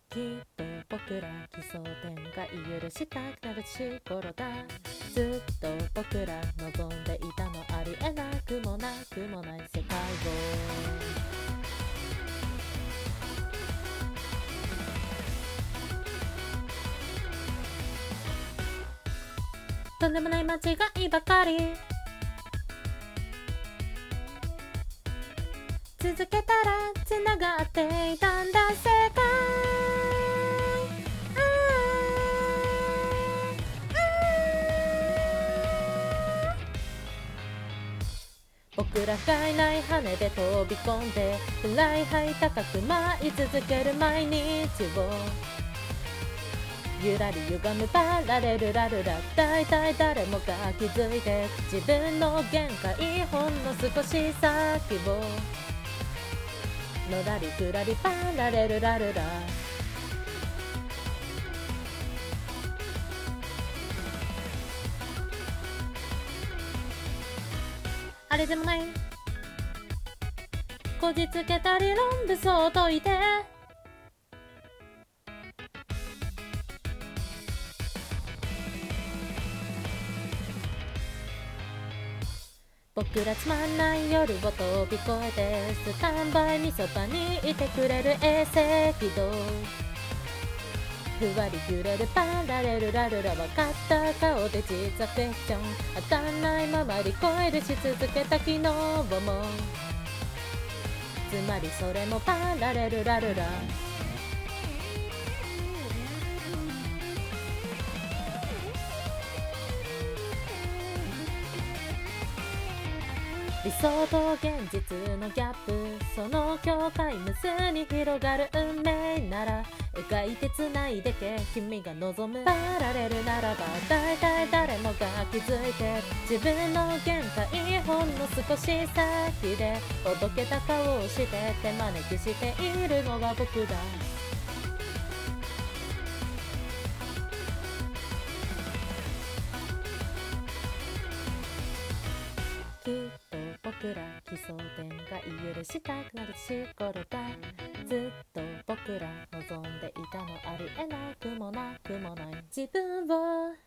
きっと僕ら奇想天外許したくなる頃だ。ずっと僕ら望んでいたのありえなくもなくもない世界を。とんでもない間違いばかり続けたら繋がっていたんだ世界。僕らがいない羽で飛び込んでフライハイ高く舞い続ける毎日を。ゆらり歪むパラレルラルラ、だいたい誰もが気づいて自分の限界ほんの少し先を。のらりくらりパラレルラルラ、あれでもないこじつけた理論武装解いて。僕らつまんない夜を飛び越えてスタンバイにそばにいてくれる衛星軌道。ふわり揺れるパラレルラルラ、分かった顔で実はクエスチョン当たんないままリコイルし続けた昨日も。つまりそれもパラレルラルラ。理想と現実のギャップ、その境界無数に広がる運命なら描いて繋いでけ君が望むパラレルならば、だいたい誰もが気づいて自分の限界ほんの少し先でおどけた顔をして手招きしているのは僕だ。きっと僕ら奇想天外許したくなる頃だ。ずっと僕ら望んでいたのありえなくもなくもない自分を